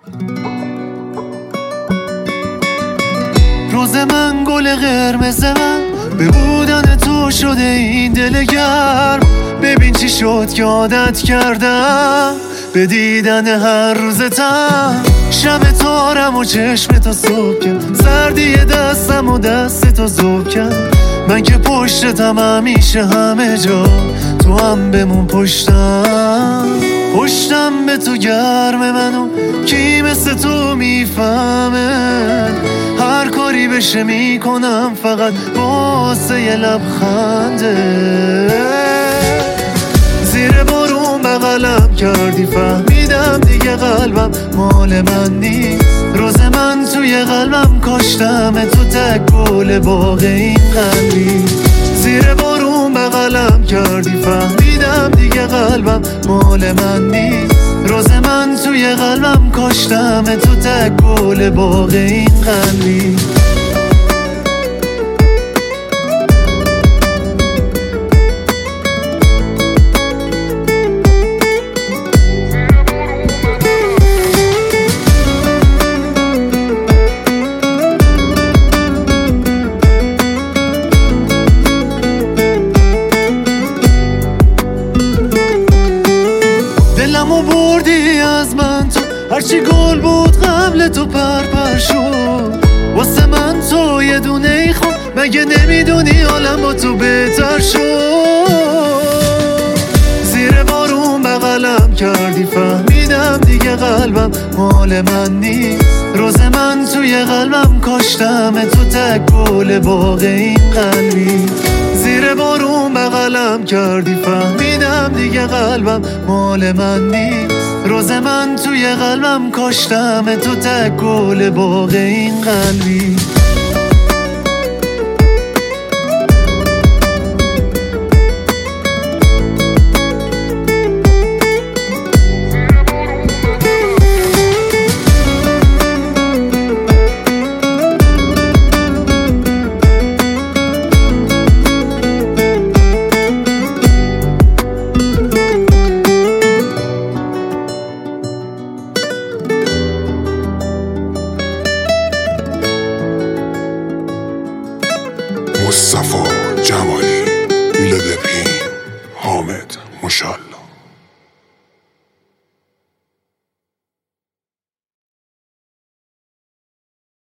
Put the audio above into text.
روز من گل قرمز من به بودن تو شده این دل گرم. ببین چی شد که عادت کردم به دیدن هر روزتم. شب تارم و چشم تو صبح کرد، سردی دستم و دست تو ذوب کرد. من که پشتتم همیشه همه جا، تو هم بمون پشتم. پشتم به تو گرم منو کی مثل تو میفهمه. هر کاری بشه میکنم فقط واسه یه لبخنده. زیر بارون بغلم کردی فهمیدم دیگه قلبم مال من نیست. روز من توی قلبم کاشتم تو تک گل باغ این قلبی. زیر بارون بغلم کردی فهمیدم دیگه قلبم مال من نیست. روز من توی قلبم کاشتم تو تک گل باغ این قلبی. دلمو بردی از من تو، هرچی گل بود قبل تو پرپر شد. واسه من تو یه دونه ای خوب، مگه نمیدونی حالم با تو بهتر شد. زیر بارون بغلم کردی فهمیدم دیگه قلبم مال من نیست. روز من توی قلبم کاشتم تو تک گل باغ این قلبی. زیر بارون بغلم کردی فهمیدم دیگه قلبم مال من نیست. روز من توی قلبم کاشتم تو تک گل باغ این قلبی. مصطفی جمالی، میلاد پین، حامد مشال.